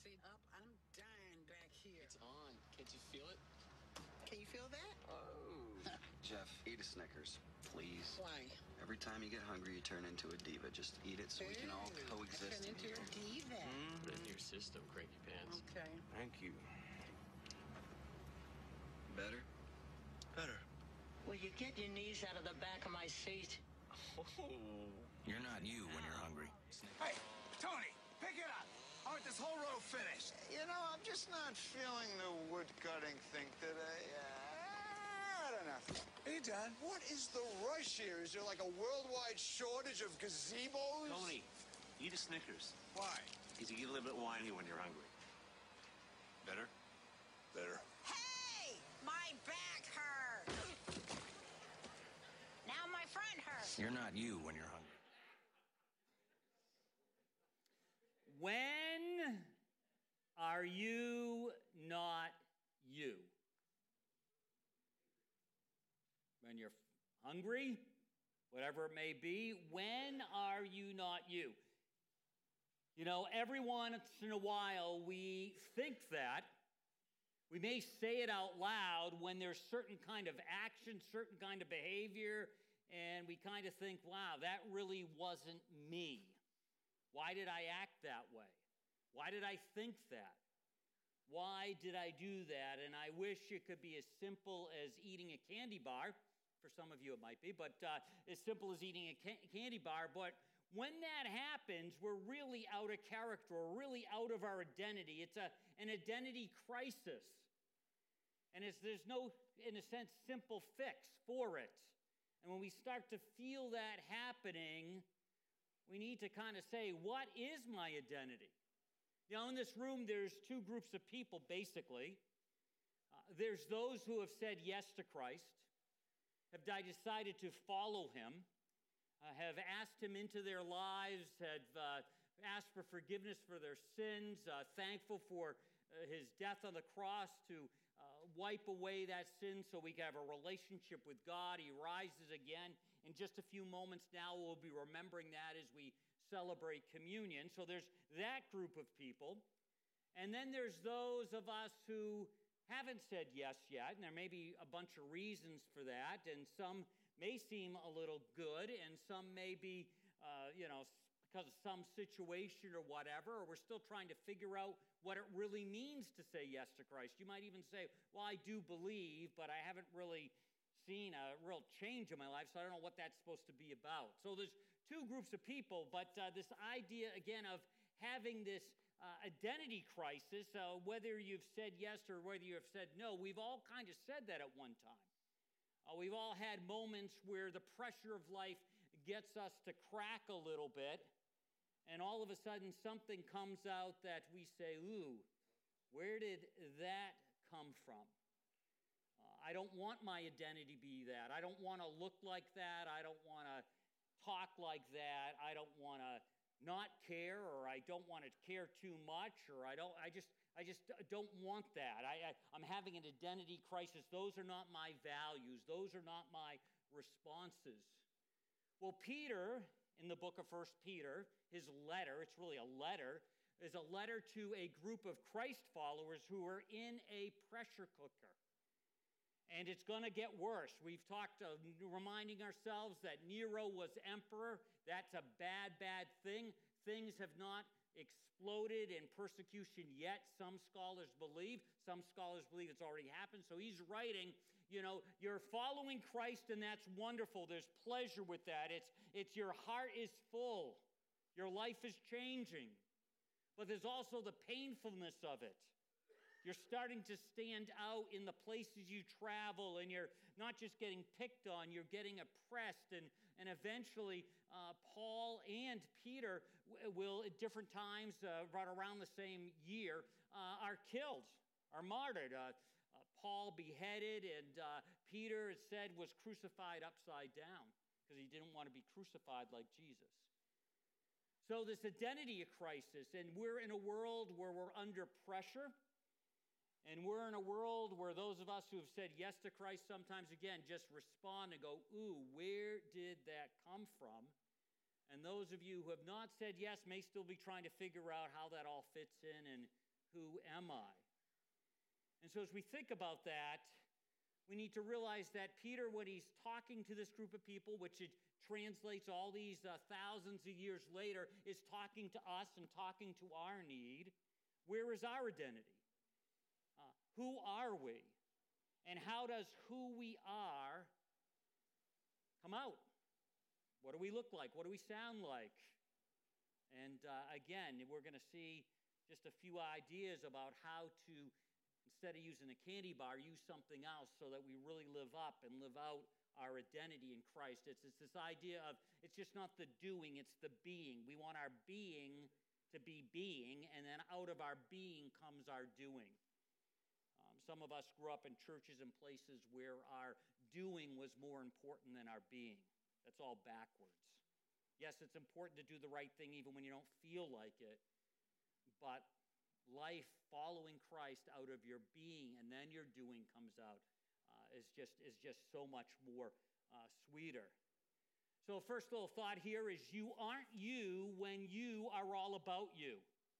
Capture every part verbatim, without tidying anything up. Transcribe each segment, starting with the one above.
Sit up. I'm dying back here. It's on. Can't you feel it? Can you feel that? Oh. Jeff, eat a Snickers, please. Why? Every time you get hungry, you turn into a diva. Just eat it so we can all Ooh, coexist. Turn into a diva. Mm. Put it in your system, cranky pants. Okay. Thank you. Better? Better. Will you get your knees out of the back of my seat? Oh. You're not you when you're hungry. Hey, Tony, pick it up. I want this whole row finished. You know, I'm just not feeling the wood cutting thing today. Uh, I don't know. Hey, Don. What is the rush here? Is there like a worldwide shortage of gazebos? Tony, eat a Snickers. Why? Because you get a little bit whiny when you're hungry. Better? Better. Hey! My back hurts! Now my front hurts. You're not you when you're hungry. When are you not you? When you're hungry, whatever it may be, when are you not you? You know, every once in a while we think that. We may say it out loud when there's certain kind of action, certain kind of behavior, and we kind of think, wow, that really wasn't me. Why did I act that way? Why did I think that? Why did I do that? And I wish it could be as simple as eating a candy bar. For some of you it might be, but uh, as simple as eating a ca- candy bar. But when that happens, we're really out of character. We're really out of our identity. It's a, an identity crisis. And it's, there's no, in a sense, simple fix for it. And when we start to feel that happening, we need to kind of say, what is my identity? You know, in this room, there's two groups of people, basically. Uh, there's those who have said yes to Christ, have decided to follow him, uh, have asked him into their lives, have uh, asked for forgiveness for their sins, uh, thankful for uh, his death on the cross to uh, wipe away that sin so we can have a relationship with God. He rises again. In just a few moments now, we'll be remembering that as we celebrate communion. So there's that group of people. And then there's those of us who haven't said yes yet, and there may be a bunch of reasons for that, and some may seem a little good, and some may be, uh, you know, because of some situation or whatever, or we're still trying to figure out what it really means to say yes to Christ. You might even say, well, I do believe, but I haven't really seen a real change in my life, so I don't know what that's supposed to be about. So there's two groups of people, but uh, this idea, again, of having this uh, identity crisis, uh, whether you've said yes or whether you have said no, we've all kind of said that at one time. Uh, we've all had moments where the pressure of life gets us to crack a little bit, and all of a sudden something comes out that we say, ooh, where did that come from? I don't want my identity to be that. I don't want to look like that. I don't want to talk like that. I don't want to not care, or I don't want to care too much, or I don't. I just. I just don't want that. I, I, I'm having an identity crisis. Those are not my values. Those are not my responses. Well, Peter, in the book of First Peter, his letter, it's really a letter, is a letter to a group of Christ followers who are in a pressure cooker. And it's going to get worse. We've talked, uh, reminding ourselves that Nero was emperor. That's a bad, bad thing. Things have not exploded in persecution yet, some scholars believe. Some scholars believe it's already happened. So he's writing, you know, you're following Christ, and that's wonderful. There's pleasure with that. It's, it's your heart is full. Your life is changing. But there's also the painfulness of it. You're starting to stand out in the places you travel, and you're not just getting picked on, you're getting oppressed. And, and eventually, uh, Paul and Peter will, at different times, uh, right around the same year, uh, are killed, are martyred. Uh, uh, Paul beheaded, and uh, Peter, it said, was crucified upside down because he didn't want to be crucified like Jesus. So this identity crisis, and we're in a world where we're under pressure. And we're in a world where those of us who have said yes to Christ sometimes, again, just respond and go, ooh, where did that come from? And those of you who have not said yes may still be trying to figure out how that all fits in and who am I? And so as we think about that, we need to realize that Peter, when he's talking to this group of people, which it translates all these uh, thousands of years later, is talking to us and talking to our need. Where is our identity? Uh, who are we? And how does who we are come out? What do we look like? What do we sound like? And uh, again, we're going to see just a few ideas about how to, instead of using a candy bar, use something else so that we really live up and live out our identity in Christ. It's, it's this idea of, it's just not the doing, it's the being. We want our being to be being, and then out of our being comes our doing. Um, some of us grew up in churches and places where our doing was more important than our being. That's all backwards. Yes, it's important to do the right thing even when you don't feel like it, but life following Christ out of your being and then your doing comes out uh, is just is just so much more uh, sweeter. So first little thought here is you aren't you when you are all about you.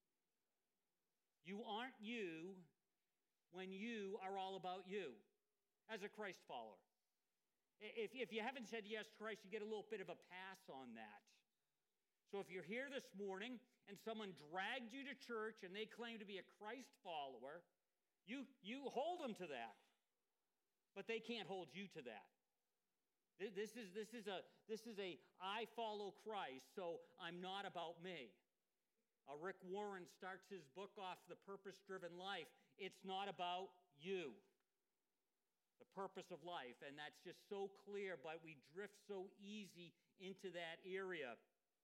You aren't you when you are all about you as a Christ follower. If, if you haven't said yes to Christ, you get a little bit of a pass on that. So if you're here this morning and someone dragged you to church and they claim to be a Christ follower, you, you hold them to that. But they can't hold you to that. This is, this is a, this is a I follow Christ, so I'm not about me. Uh, Rick Warren starts his book off, The Purpose-Driven Life. It's not about you. The purpose of life, and that's just so clear, but we drift so easy into that area.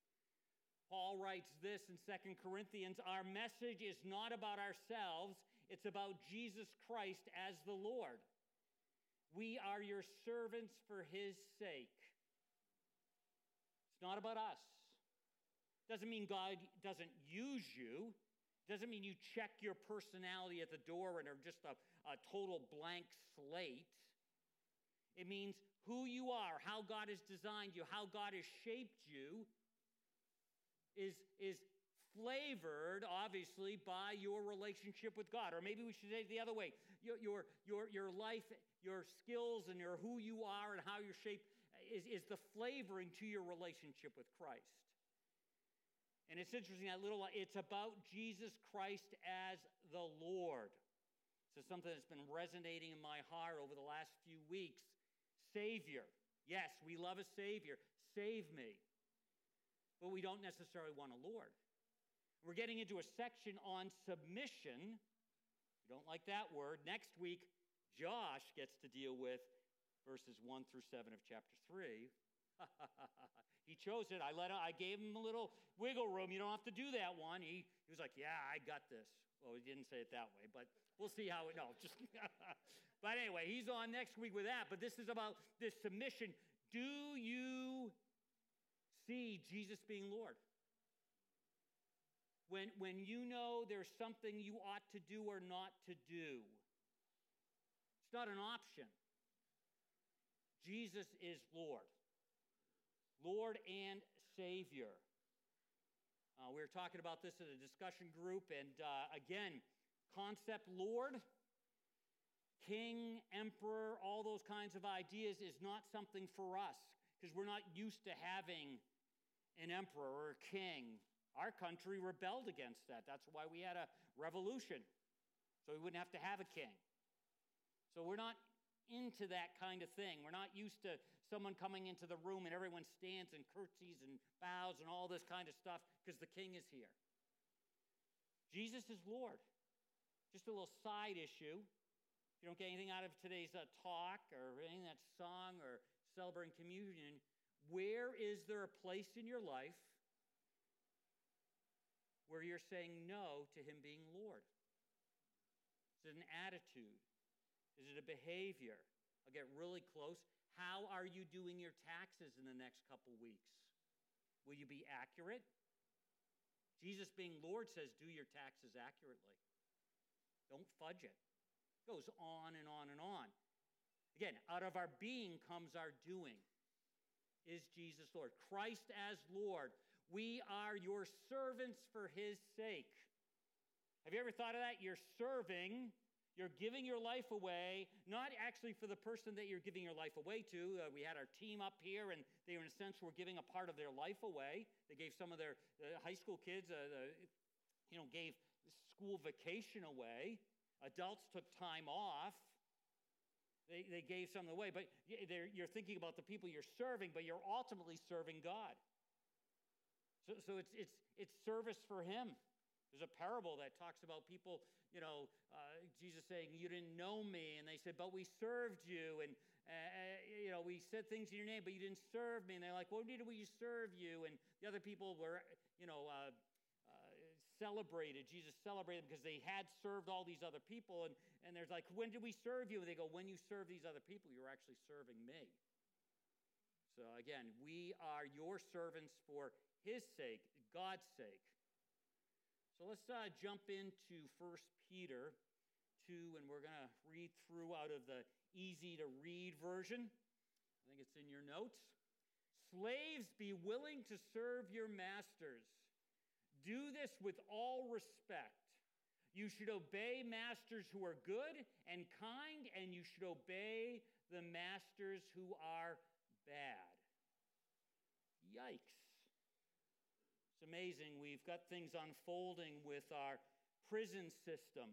Paul writes this in Second Corinthians, our message is not about ourselves, it's about Jesus Christ as the Lord. We are your servants for his sake. It's not about us. Doesn't mean God doesn't use you. Doesn't mean you check your personality at the door and are just a, a total blank slate. It means who you are, how God has designed you, how God has shaped you is, is flavored, obviously, by your relationship with God. Or maybe we should say it the other way. Your, your, your, your life, your skills, and your who you are and how you're shaped is, is the flavoring to your relationship with Christ. And it's interesting, that little, it's about Jesus Christ as the Lord. So something that's been resonating in my heart over the last few weeks. Savior. Yes, we love a Savior. Save me. But we don't necessarily want a Lord. We're getting into a section on submission. We don't like that word. Next week, Josh gets to deal with verses one through seven of chapter three. He chose it. I let him, I gave him a little wiggle room. You don't have to do that one. He, he was like, yeah, I got this. Well, he didn't say it that way, but we'll see how it, no, just, but anyway, he's on next week with that. But this is about this submission. Do you see Jesus being Lord? When, when you know there's something you ought to do or not to do, it's not an option. Jesus is Lord. Lord and Savior. Uh, we were talking about this at a discussion group, and uh, again, concept Lord, King, Emperor, all those kinds of ideas is not something for us because we're not used to having an emperor or a king. Our country rebelled against that. That's why we had a revolution, so we wouldn't have to have a king. So we're not into that kind of thing. We're not used to someone coming into the room and everyone stands and curtsies and bows and all this kind of stuff because the king is here. Jesus is Lord. Just a little side issue. If you don't get anything out of today's uh, talk or anything that's sung or celebrating communion, where is there a place in your life where you're saying no to him being Lord? Is it an attitude? Is it a behavior? I'll get really close. How are you doing your taxes in the next couple weeks? Will you be accurate? Jesus being Lord says, do your taxes accurately. Don't fudge it. It goes on and on and on. Again, out of our being comes our doing. Is Jesus Lord? Christ as Lord. We are your servants for his sake. Have you ever thought of that? You're serving, you're giving your life away, not actually for the person that you're giving your life away to. Uh, we had our team up here, and they, in a sense, were giving a part of their life away. They gave some of their uh, high school kids, uh, the, you know, gave school vacation away. Adults took time off. They, they gave some away. But you're thinking about the people you're serving, but you're ultimately serving God. So, so it's, it's, it's service for him. There's a parable that talks about people, you know, uh, Jesus saying, you didn't know me. And they said, but we served you. And, uh, you know, we said things in your name, but you didn't serve me. And they're like, well, did we serve you? And the other people were, you know, uh, uh, celebrated. Jesus celebrated because they had served all these other people. And, and there's like, when did we serve you? And they go, when you serve these other people, you're actually serving me. So again, we are your servants for his sake, God's sake. So let's uh, jump into First Peter two, and we're going to read through out of the easy-to-read version. I think it's in your notes. Slaves, be willing to serve your masters. Do this with all respect. You should obey masters who are good and kind, and you should obey the masters who are bad. Yikes. It's amazing. We've got things unfolding with our prison system.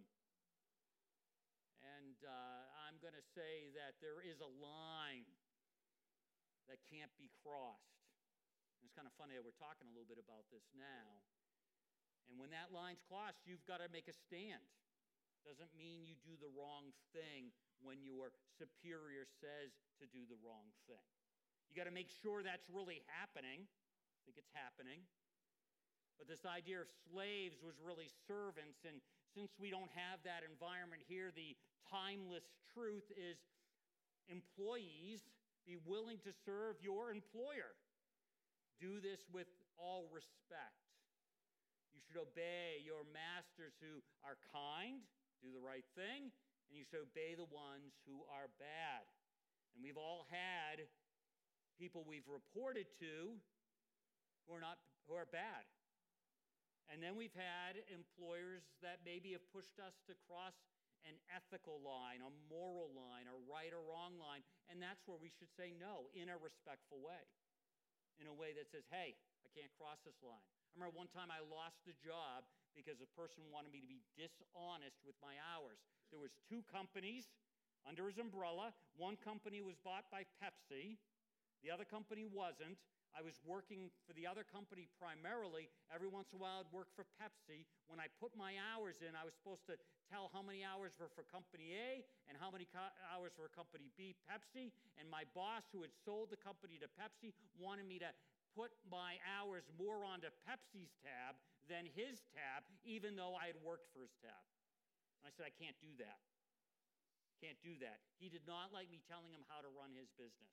And uh, I'm going to say that there is a line that can't be crossed. And it's kind of funny that we're talking a little bit about this now. And when that line's crossed, you've got to make a stand. Doesn't mean you do the wrong thing when your superior says to do the wrong thing. You got to make sure that's really happening. I think it's happening. But this idea of slaves was really servants. And since we don't have that environment here, the timeless truth is employees, be willing to serve your employer. Do this with all respect. You should obey your masters who are kind, do the right thing, and you should obey the ones who are bad. And we've all had people we've reported to who are not who are bad. And then we've had employers that maybe have pushed us to cross an ethical line, a moral line, a right or wrong line. And that's where we should say no in a respectful way, in a way that says, hey, I can't cross this line. I remember one time I lost a job because a person wanted me to be dishonest with my hours. There was two companies under his umbrella. One company was bought by Pepsi. The other company wasn't. I was working for the other company primarily. Every once in a while, I'd work for Pepsi. When I put my hours in, I was supposed to tell how many hours were for Company A and how many co- hours for Company B, Pepsi. And my boss, who had sold the company to Pepsi, wanted me to put my hours more onto Pepsi's tab than his tab, even though I had worked for his tab. And I said, I can't do that. Can't do that. He did not like me telling him how to run his business.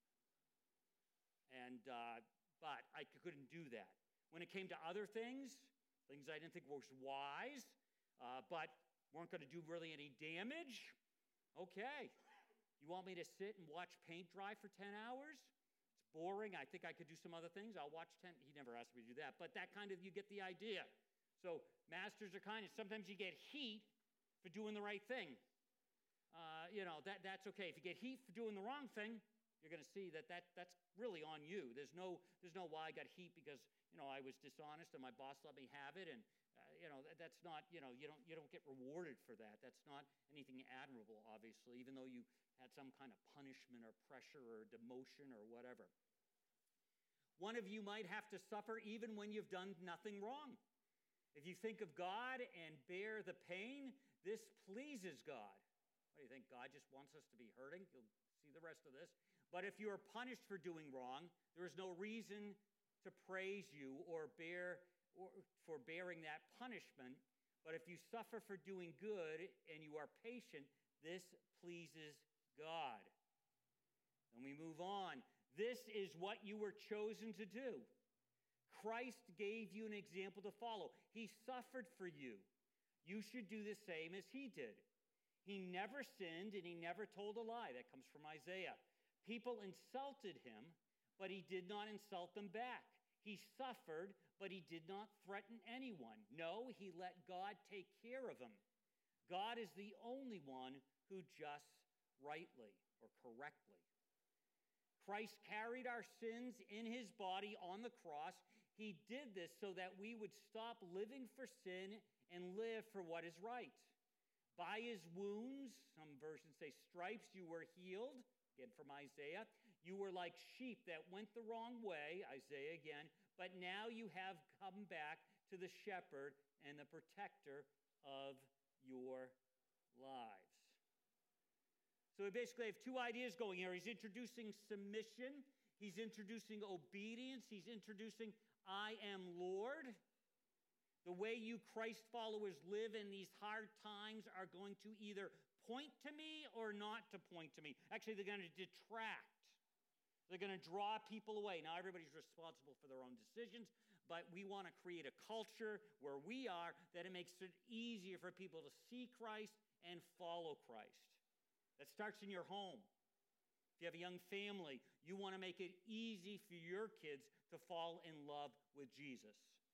And, uh, but I couldn't do that. When it came to other things, things I didn't think was wise, uh, but weren't going to do really any damage, okay. You want me to sit and watch paint dry for ten hours? It's boring. I think I could do some other things. I'll watch ten. He never asked me to do that, but that kind of, you get the idea. So masters are kind, and sometimes you get heat for doing the right thing. Uh, you know, that, that's okay. If you get heat for doing the wrong thing, you're going to see that, that that's really on you. There's no, there's no why I got heat because, you know, I was dishonest and my boss let me have it. And, uh, you know, that, that's not, you know, you don't, you don't get rewarded for that. That's not anything admirable, obviously, even though you had some kind of punishment or pressure or demotion or whatever. One of you might have to suffer even when you've done nothing wrong. If you think of God and bear the pain, this pleases God. What do you think? God just wants us to be hurting? You'll see the rest of this. But if you are punished for doing wrong, there is no reason to praise you or bear or for bearing that punishment. But if you suffer for doing good and you are patient, this pleases God. And we move on. This is what you were chosen to do. Christ gave you an example to follow. He suffered for you. You should do the same as he did. He never sinned and he never told a lie. That comes from Isaiah. People insulted him, but he did not insult them back. He suffered, but he did not threaten anyone. No, he let God take care of him. God is the only one who justs rightly or correctly. Christ carried our sins in his body on the cross. He did this so that we would stop living for sin and live for what is right. By his wounds, some versions say stripes, you were healed. Again from Isaiah. You were like sheep that went the wrong way, Isaiah again, but now you have come back to the shepherd and the protector of your lives. So we basically have two ideas going here. He's introducing submission. He's introducing obedience. He's introducing I am Lord. The way you Christ followers live in these hard times are going to either point to me or not to point to me. Actually, they're going to detract. They're going to draw people away. Now, everybody's responsible for their own decisions, but we want to create a culture where we are that it makes it easier for people to see Christ and follow Christ. That starts in your home. If you have a young family, you want to make it easy for your kids to fall in love with Jesus.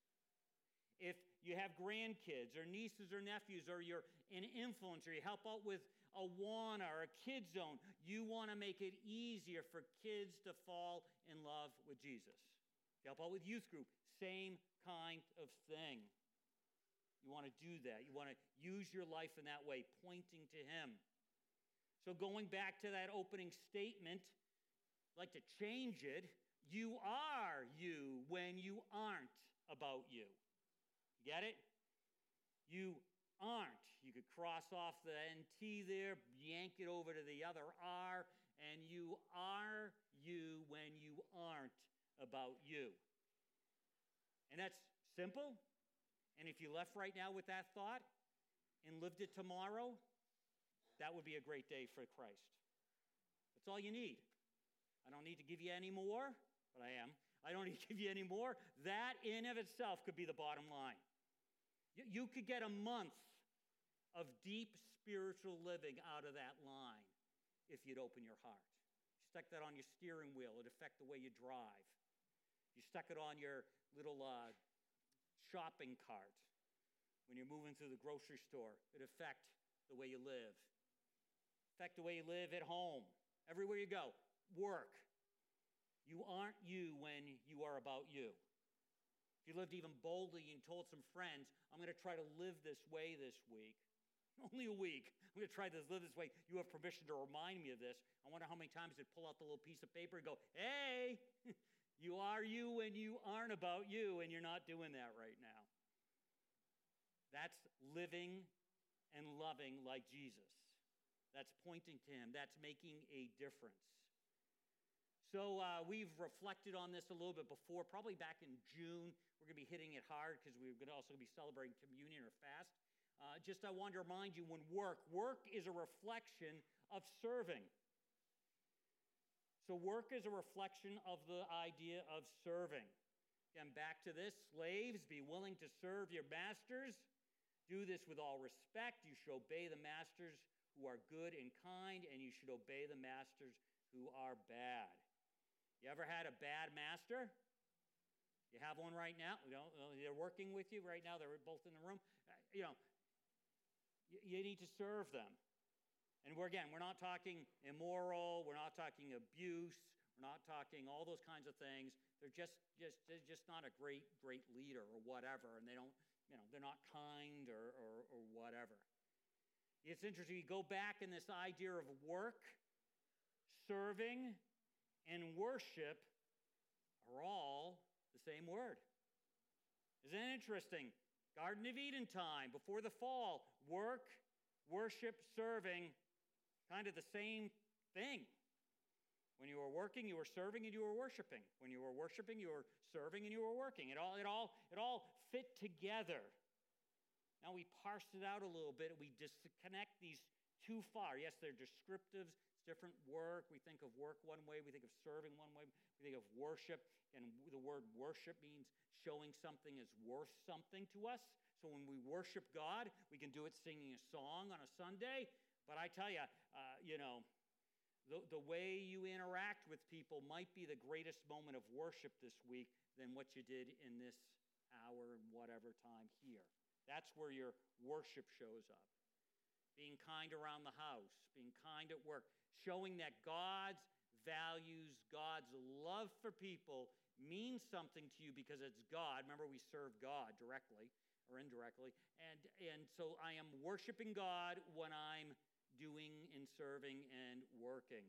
If you have grandkids or nieces or nephews, or you're an influencer, you help out with a Awana or a Kids Zone, you want to make it easier for kids to fall in love with Jesus. You help out with youth group, same kind of thing. You want to do that. You want to use your life in that way, pointing to him. So going back to that opening statement, I'd like to change it. You are you when you aren't about you. Get it? You aren't. You could cross off the N T there, yank it over to the other R, and you are you when you aren't about you. And that's simple. And if you left right now with that thought and lived it tomorrow, that would be a great day for Christ. That's all you need. I don't need to give you any more, but I am. I don't need to give you any more. That in of itself could be the bottom line. You could get a month of deep spiritual living out of that line if you'd open your heart. You stuck that on your steering wheel, it'd affect the way you drive. You stuck it on your little uh, shopping cart when you're moving through the grocery store, it'd affect the way you live. Affect the way you live at home, everywhere you go. Work. You aren't you when you are about you. If you lived even boldly and told some friends, I'm going to try to live this way this week. Only a week. I'm going to try to live this way. You have permission to remind me of this. I wonder how many times they'd pull out the little piece of paper and go, hey, you are you when you aren't about you, and you're not doing that right now. That's living and loving like Jesus. That's pointing to him. That's making a difference. So uh, we've reflected on this a little bit before, probably back in June. We're going to be hitting it hard because we're going to also be celebrating communion or fast. Uh, just I wanted to remind you, when work, work is a reflection of serving. So work is a reflection of the idea of serving. Again, back to this, slaves, be willing to serve your masters. Do this with all respect. You should obey the masters who are good and kind, and you should obey the masters who are bad. You ever had a bad master? You have one right now? You know, they're working with you right now. They're both in the room. You know, you need to serve them. And we're, again, we're not talking immoral. We're not talking abuse. We're not talking all those kinds of things. They're just, just, they're just not a great, great leader or whatever. And they don't, you know, they're not kind or, or, or whatever. It's interesting. You go back in this idea of work, serving, and worship are all the same word. Isn't it interesting? Garden of Eden time, before the fall, work, worship, serving, kind of the same thing. When you were working, you were serving and you were worshiping. When you were worshiping, you were serving and you were working. It all, it all, it all fit together. Now we parse it out a little bit. We disconnect these too far. Yes, they're descriptives. It's different work. We think of work one way. We think of serving one way. We think of worship. And the word worship means showing something is worth something to us. So when we worship God, we can do it singing a song on a Sunday. But I tell you, uh, you know, the, the way you interact with people might be the greatest moment of worship this week than what you did in this hour and whatever time here. That's where your worship shows up. Being kind around the house, being kind at work, showing that God's values, God's love for people means something to you because it's God. Remember, we serve God directly or indirectly. And, and so I am worshiping God when I'm doing and serving and working.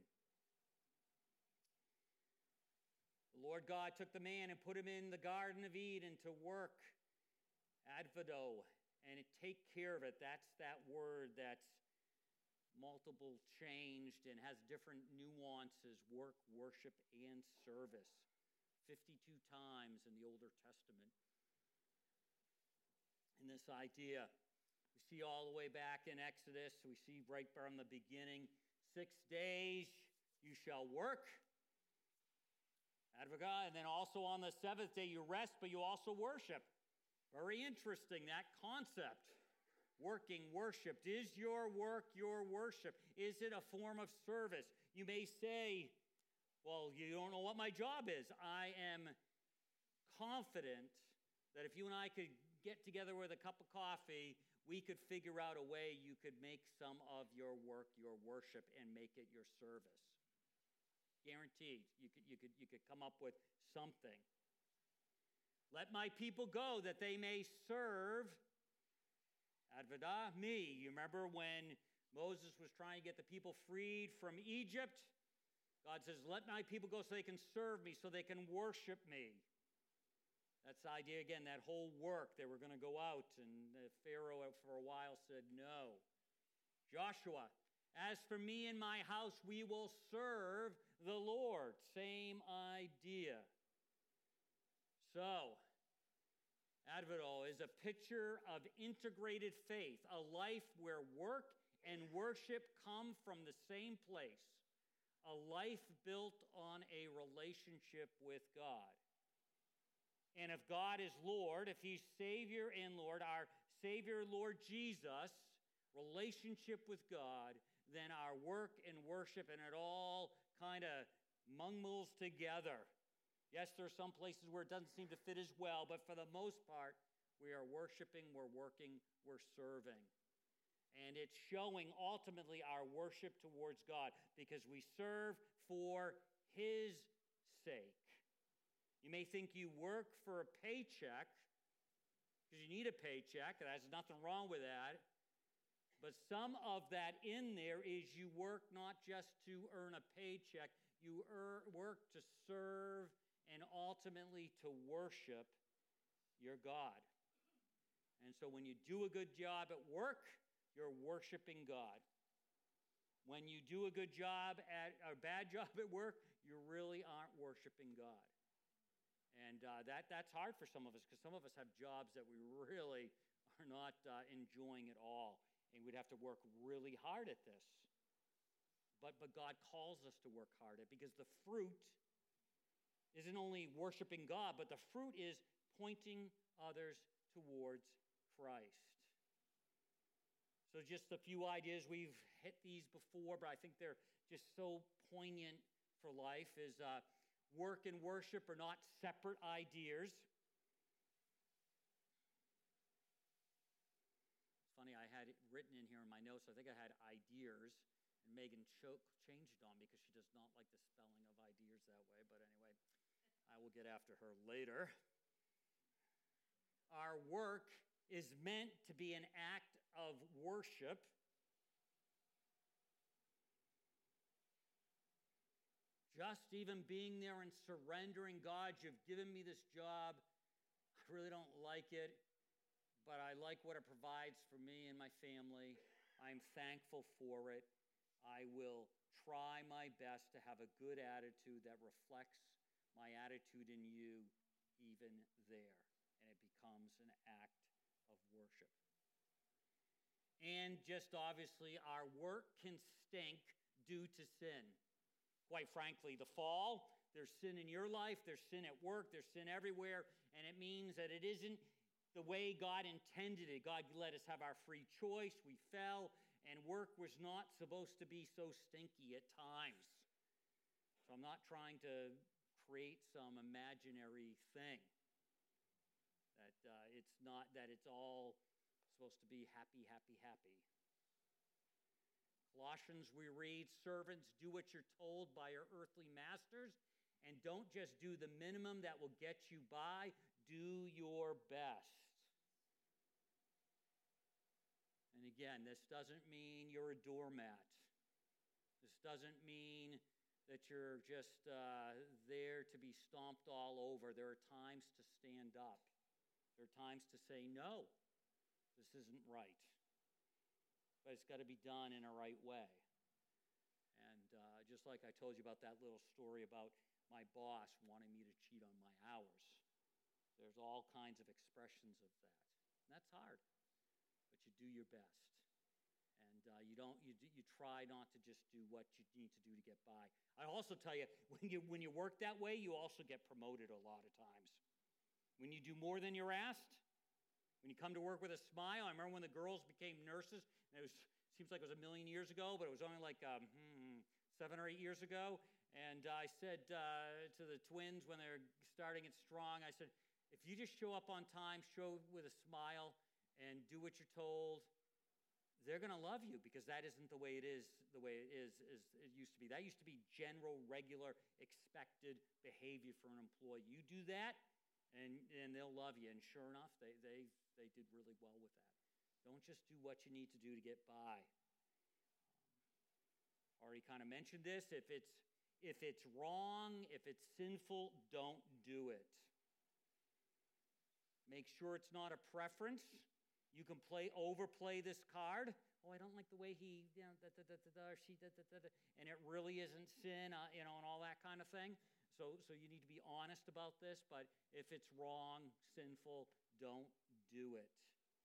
The Lord God took the man and put him in the Garden of Eden to work, advado, and take care of it. That's that word that's multiple changed and has different nuances, work, worship, and service. fifty-two times in the Older Testament. And this idea, we see all the way back in Exodus, we see right from the beginning, six days you shall work, advocate, and then also on the seventh day you rest, but you also worship. Very interesting, that concept. Working, worshipped. Is your work your worship? Is it a form of service? You may say, well, you don't know what my job is. I am confident that if you and I could get together with a cup of coffee, we could figure out a way you could make some of your work your worship and make it your service. Guaranteed. You could, you could, you could come up with something. Let my people go that they may serve, advada, me. You remember when Moses was trying to get the people freed from Egypt? God says, let my people go so they can serve me, so they can worship me. That's the idea again, that whole work. They were going to go out, and the Pharaoh for a while said no. Joshua, as for me and my house, we will serve the Lord. Same idea. So, Advado is a picture of integrated faith, a life where work and worship come from the same place, a life built on a relationship with God. And if God is Lord, if he's Savior and Lord, our Savior, Lord Jesus, relationship with God, then our work and worship and it all kind of mumbles together. Yes, there are some places where it doesn't seem to fit as well, but for the most part, we are worshiping, we're working, we're serving. And it's showing ultimately our worship towards God because we serve for his sake. You may think you work for a paycheck because you need a paycheck, and there's nothing wrong with that. But some of that in there is you work not just to earn a paycheck, you er- work to serve and ultimately to worship your God. And so when you do a good job at work, you're worshiping God. When you do a good job at a bad job at work, you really aren't worshiping God. And uh, that, that's hard for some of us because some of us have jobs that we really are not uh, enjoying at all. And we'd have to work really hard at this. But, but God calls us to work hard at it because the fruit isn't only worshiping God, but the fruit is pointing others towards Christ. So just a few ideas. We've hit these before, but I think they're just so poignant for life is uh, work and worship are not separate ideas. It's funny, I had it written in here in my notes. I think I had ideas, and Megan cho- changed it on me because she does not like the spelling of ideas that way. But anyway, I will get after her later. Our work is meant to be an act of worship. Just even being there and surrendering, God, you've given me this job. I really don't like it, but I like what it provides for me and my family. I'm thankful for it. I will try my best to have a good attitude that reflects my attitude in you even there. And it becomes an act of worship. And just obviously, our work can stink due to sin. Quite frankly, the fall, there's sin in your life, there's sin at work, there's sin everywhere, and it means that it isn't the way God intended it. God let us have our free choice, we fell, and work was not supposed to be so stinky at times. So I'm not trying to create some imaginary thing that uh, it's not that it's all supposed to be happy, happy, happy. Colossians, we read, servants, do what you're told by your earthly masters, and don't just do the minimum that will get you by. Do your best. And again, this doesn't mean you're a doormat. This doesn't mean that you're just uh, there to be stomped all over. There are times to stand up. There are times to say, no, this isn't right. But it's got to be done in a right way. And uh, just like I told you about that little story about my boss wanting me to cheat on my hours, there's all kinds of expressions of that. And that's hard, but you do your best. And uh, you don't, you, you try not to just do what you need to do to get by. I also tell you, when you, when you work that way, you also get promoted a lot of times. When you do more than you're asked, when you come to work with a smile. I remember when the girls became nurses, and it was, seems like it was a million years ago, but it was only like um, hmm, seven or eight years ago. And I said uh, to the twins when they're starting it strong, I said, if you just show up on time, show with a smile, and do what you're told, they're going to love you, because that isn't the way it is, the way it is, is it used to be. That used to be general, regular, expected behavior for an employee. You do that, and, and they'll love you. And sure enough, they, they, they did really well with that. Don't just do what you need to do to get by. Um, already kind of mentioned this. If it's, if it's wrong, if it's sinful, don't do it. Make sure it's not a preference. You can play overplay this card. Oh, I don't like the way he, you know, da, da, da, da, da, or she, da, da, da, da, and it really isn't sin, uh, you know, and all that kind of thing. So, so you need to be honest about this. But if it's wrong, sinful, don't do it.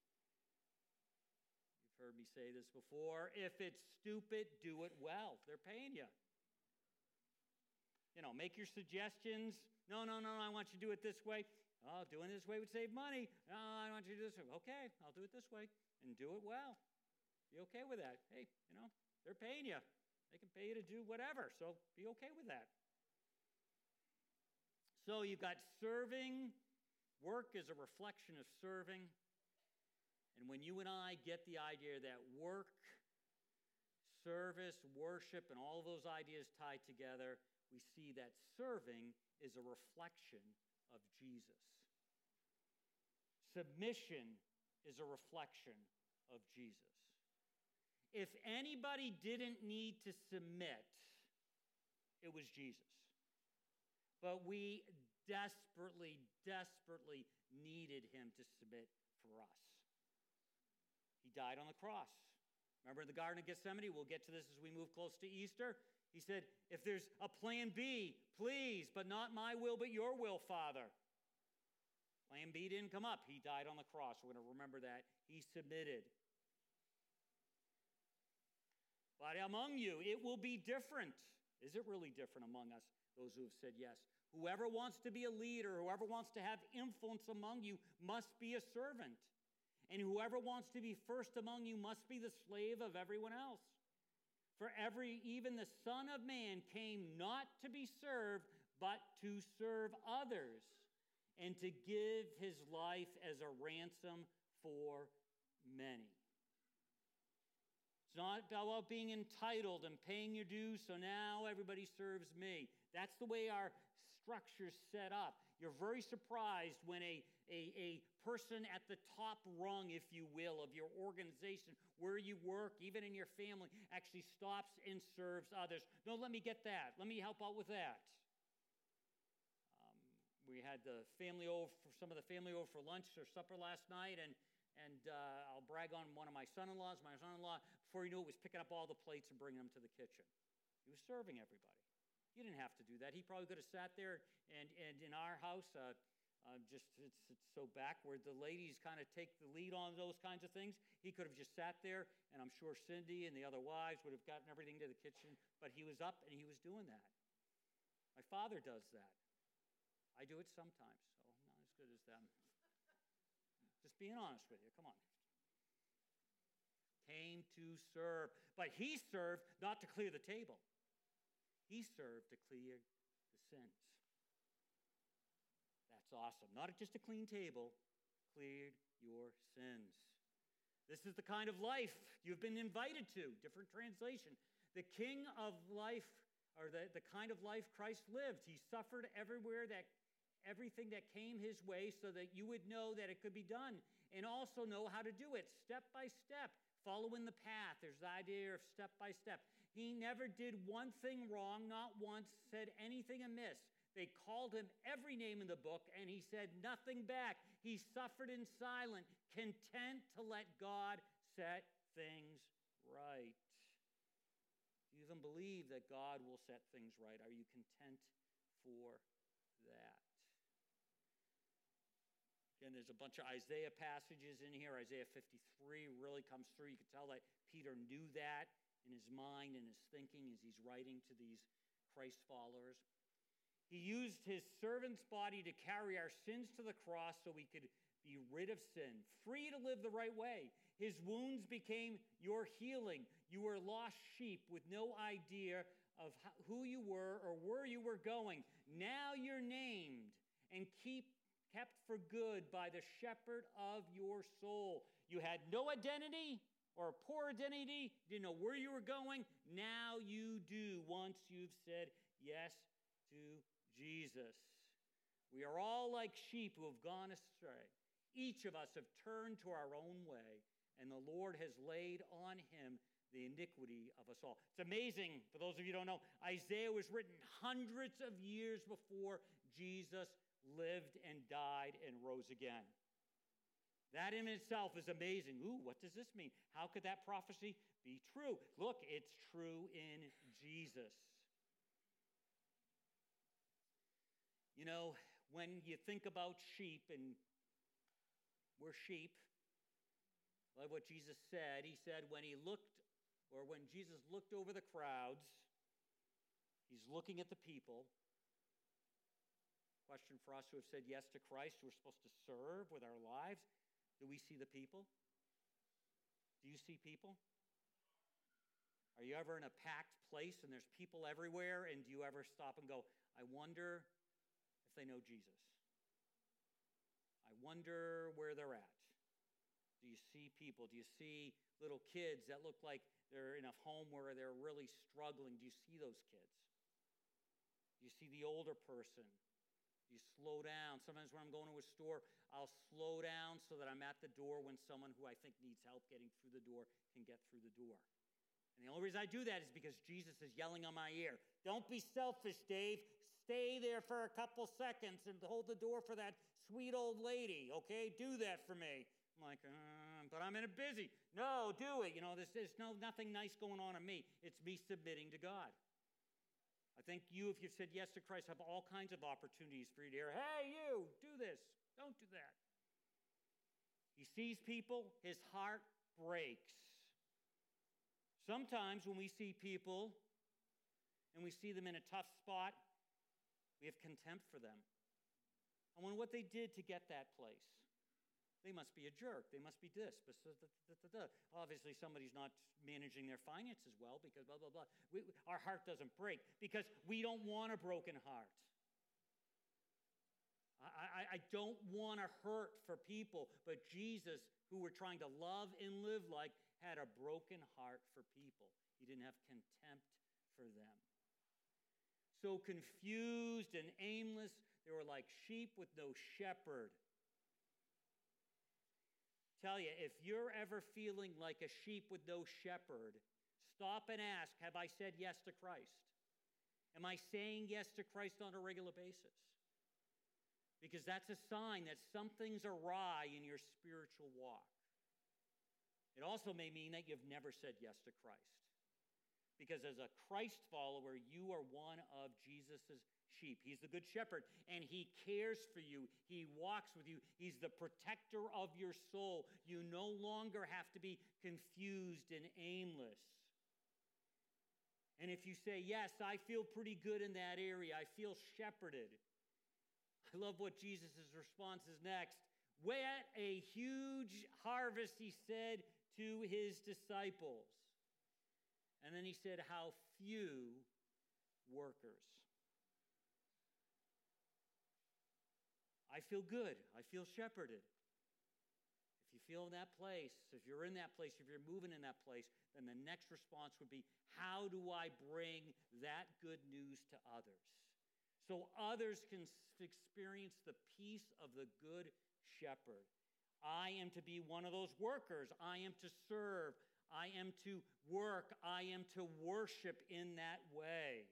You've heard me say this before. If it's stupid, do it well. They're paying you. You know, make your suggestions. No, no, no, I want you to do it this way. Oh, doing it this way would save money. No, I want you to do this way. Okay, I'll do it this way, and do it well. Be okay with that. Hey, you know, they're paying you. They can pay you to do whatever, so be okay with that. So you've got serving. Work is a reflection of serving. And when you and I get the idea that work, service, worship, and all those ideas tied together, we see that serving is a reflection of Jesus. Submission is a reflection of Jesus. If anybody didn't need to submit, it was Jesus. But we desperately, desperately needed him to submit for us. He died on the cross. Remember in the Garden of Gethsemane? We'll get to this as we move close to Easter. He said, if there's a plan B, please, but not my will, but your will, Father. Plan B didn't come up. He died on the cross. We're going to remember that. He submitted. But among you, it will be different. Is it really different among us, those who have said yes? Whoever wants to be a leader, whoever wants to have influence among you, must be a servant. And whoever wants to be first among you must be the slave of everyone else. For every, even the Son of Man came not to be served, but to serve others, and to give his life as a ransom for many. It's not about being entitled and paying your dues, so now everybody serves me. That's the way our structure's set up. You're very surprised when a, a, a person at the top rung, if you will, of your organization, where you work, even in your family, actually stops and serves others. No, let me get that. Let me help out with that. Um, we had the family over, for some of the family over for lunch or supper last night, and And uh, I'll brag on one of my son-in-laws. My son-in-law, before you knew it, was picking up all the plates and bringing them to the kitchen. He was serving everybody. He didn't have to do that. He probably could have sat there, and, and in our house, uh, uh, just it's, it's so back where the ladies kind of take the lead on those kinds of things. He could have just sat there, and I'm sure Cindy and the other wives would have gotten everything to the kitchen, but he was up, and he was doing that. My father does that. I do it sometimes, so not as good as them. Just being honest with you, come on. Came to serve. But he served not to clear the table. He served to clear the sins. That's awesome. Not just a clean table, cleared your sins. This is the kind of life you've been invited to. Different translation. The king of life, or the, the kind of life Christ lived. He suffered everywhere that everything that came his way so that you would know that it could be done and also know how to do it step by step, following the path. There's the idea of step by step. He never did one thing wrong, not once, said anything amiss. They called him every name in the book, and he said nothing back. He suffered in silence, content to let God set things right. Do you even believe that God will set things right? Are you content for that? Again, there's a bunch of Isaiah passages in here. Isaiah fifty-three really comes through. You can tell that Peter knew that in his mind and his thinking as he's writing to these Christ followers. He used his servant's body to carry our sins to the cross so we could be rid of sin, free to live the right way. His wounds became your healing. You were lost sheep with no idea of who you were or where you were going. Now you're named and keep kept for good by the shepherd of your soul. You had no identity or a poor identity, didn't know where you were going. Now you do once you've said yes to Jesus. We are all like sheep who have gone astray. Each of us have turned to our own way, and the Lord has laid on him the iniquity of us all. It's amazing, for those of you who don't know, Isaiah was written hundreds of years before Jesus lived and died and rose again. That in itself is amazing. Ooh, what does this mean? How could that prophecy be true? Look, it's true in Jesus. You know, when you think about sheep, and we're sheep, like what Jesus said, he said when he looked, or when Jesus looked over the crowds, he's looking at the people. Question for us who have said yes to Christ, who are supposed to serve with our lives. Do we see the people? Do you see people? Are you ever in a packed place and there's people everywhere, and do you ever stop and go, I wonder if they know Jesus? I wonder where they're at. Do you see people? Do you see little kids that look like they're in a home where they're really struggling? Do you see those kids? Do you see the older person? You slow down. Sometimes when I'm going to a store, I'll slow down so that I'm at the door when someone who I think needs help getting through the door can get through the door. And the only reason I do that is because Jesus is yelling on my ear. Don't be selfish, Dave. Stay there for a couple seconds and hold the door for that sweet old lady, okay? Do that for me. I'm like, uh, but I'm in a busy. No, do it. You know, there's, there's no nothing nice going on in me. It's me submitting to God. I think you, if you've said yes to Christ, have all kinds of opportunities for you to hear, hey, you, do this. Don't do that. He sees people, his heart breaks. Sometimes when we see people and we see them in a tough spot, we have contempt for them. I wonder what they did to get that place. They must be a jerk. They must be this. Obviously, somebody's not managing their finances well because blah, blah, blah. We, our heart doesn't break because we don't want a broken heart. I, I, I don't want to hurt for people, but Jesus, who we're trying to love and live like, had a broken heart for people. He didn't have contempt for them. So confused and aimless, they were like sheep with no shepherd. Tell you, if you're ever feeling like a sheep with no shepherd, stop and ask, have I said yes to Christ? Am I saying yes to Christ on a regular basis? Because that's a sign that something's awry in your spiritual walk. It also may mean that you've never said yes to Christ. Because as a Christ follower, you are one of Jesus' sheep. He's the good shepherd, and he cares for you. He walks with you. He's the protector of your soul. You no longer have to be confused and aimless. And if you say, yes, I feel pretty good in that area, I feel shepherded. I love what Jesus' response is next. What a huge harvest, he said to his disciples. And then he said, how few workers. I feel good. I feel shepherded. If you feel in that place, if you're in that place, if you're moving in that place, then the next response would be, how do I bring that good news to others? So others can experience the peace of the good shepherd. I am to be one of those workers. I am to serve. I am to work. I am to worship in that way.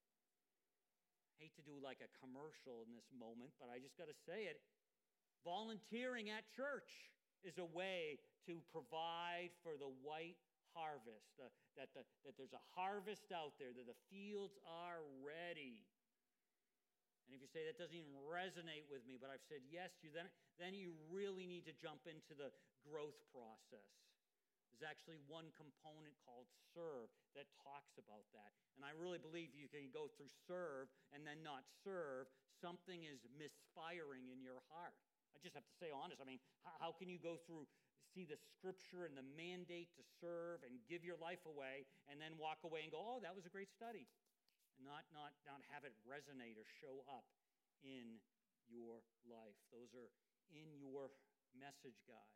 I hate to do like a commercial in this moment, but I just got to say it. Volunteering at church is a way to provide for the white harvest, uh, that, the, that there's a harvest out there, that the fields are ready. And if you say that doesn't even resonate with me, but I've said yes to you, then, then you really need to jump into the growth process. There's actually one component called serve that talks about that. And I really believe you can go through serve and then not serve. Something is misfiring in your heart. I just have to say honest. I mean, how, how can you go through, see the scripture and the mandate to serve and give your life away and then walk away and go, oh, that was a great study. And not, not, not have it resonate or show up in your life. Those are in your message guide.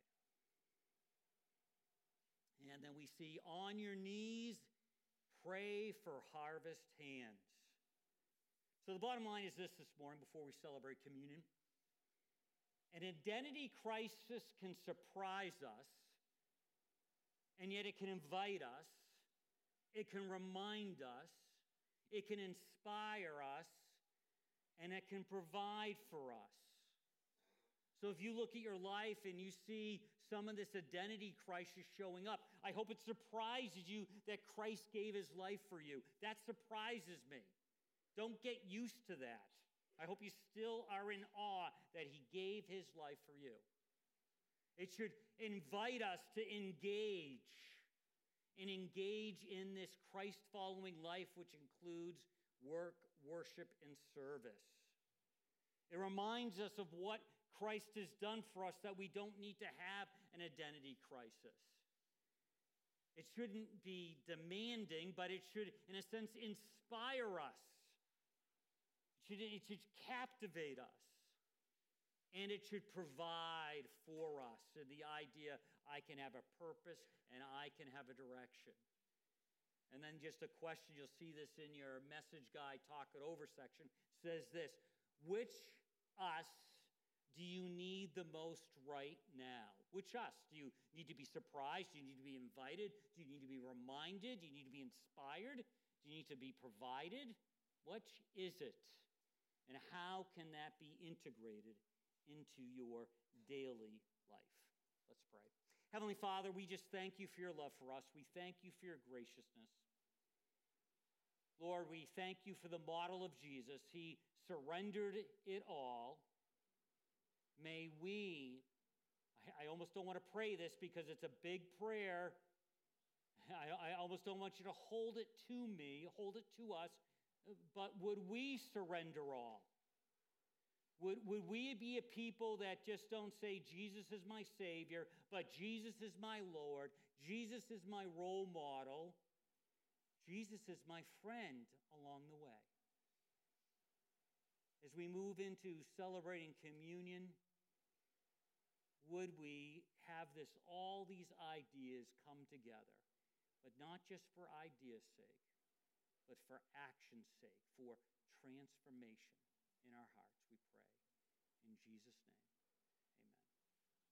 And then we see, on your knees, pray for harvest hands. So the bottom line is this this morning before we celebrate communion. An identity crisis can surprise us, and yet it can invite us. It can remind us. It can inspire us, and it can provide for us. So if you look at your life and you see some of this identity crisis showing up, I hope it surprises you that Christ gave his life for you. That surprises me. Don't get used to that. I hope you still are in awe that he gave his life for you. It should invite us to engage and engage in this Christ-following life, which includes work, worship, and service. It reminds us of what Christ has done for us, that we don't need to have an identity crisis. It shouldn't be demanding, but it should, in a sense, inspire us. It should, it should captivate us. And it should provide for us. So the idea, I can have a purpose and I can have a direction. And then just a question, you'll see this in your message guide, talk it over section, says this: which us do you need the most right now? Which us? Do you need to be surprised? Do you need to be invited? Do you need to be reminded? Do you need to be inspired? Do you need to be provided? Which is it? And how can that be integrated into your daily life? Let's pray. Heavenly Father, we just thank you for your love for us. We thank you for your graciousness. Lord, we thank you for the model of Jesus. He surrendered it all. May we, I, I almost don't want to pray this because it's a big prayer. I, I almost don't want you to hold it to me, hold it to us, but would we surrender all? Would, would we be a people that just don't say, Jesus is my Savior, but Jesus is my Lord, Jesus is my role model, Jesus is my friend along the way? As we move into celebrating communion, would we have this, all these ideas come together, but not just for ideas' sake, but for action's sake, for transformation in our hearts, we pray. In Jesus' name.